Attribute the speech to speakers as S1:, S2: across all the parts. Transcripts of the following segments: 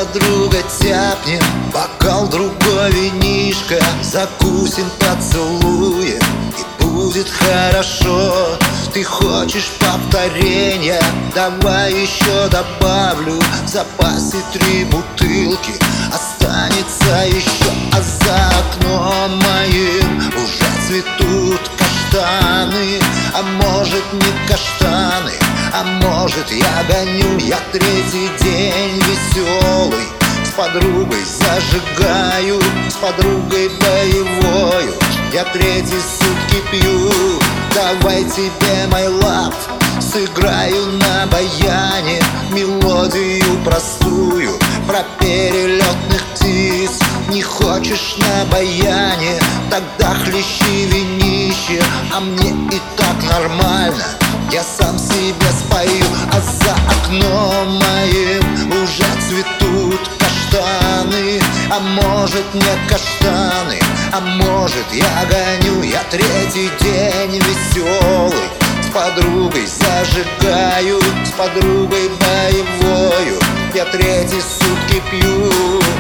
S1: подругой тяпнем бокал другой винишка, закусим поцелуем, и будет хорошо. Ты хочешь повторения? Давай еще добавлю в запасе 3 бутылки, останется еще. А за окном моим уже цветут каштаны. А может, не каштаны, а может, я гоню. Я 3-й день веселый, с подругой зажигаю, с подругой боевою. Я 3-й сутки пью. Давай тебе, my love, сыграю на баяне мелодию простую про перелетных птиц. Не хочешь на баяне? Тогда хлещи винище, а мне и так нормально, я сам себе спою. А за окном моим уже цветут каштаны. А может, не каштаны, а может, я гоню. Я 3-й день веселый, с подругой зажигаю, с подругой боевою. Я 3-й сутки пью.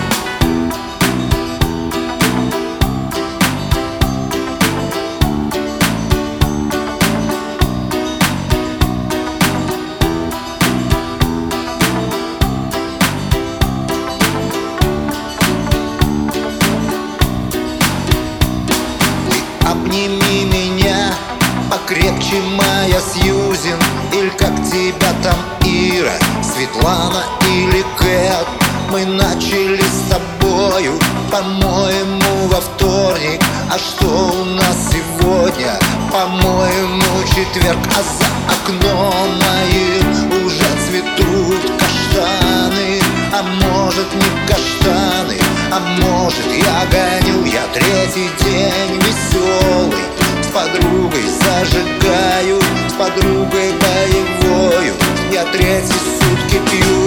S1: Обними меня покрепче, моя Сьюзен, или как тебя там, Ира, Светлана или Кэт. Мы начали с тобою, по-моему, во вторник. А что у нас сегодня? По-моему, четверг. А за окном моим уже цветут каштаны. А может, не каштаны, а может, я гоню. Я 3-й день веселый, с подругой зажигаю, с подругой боевою. Я 3-й сутки пью.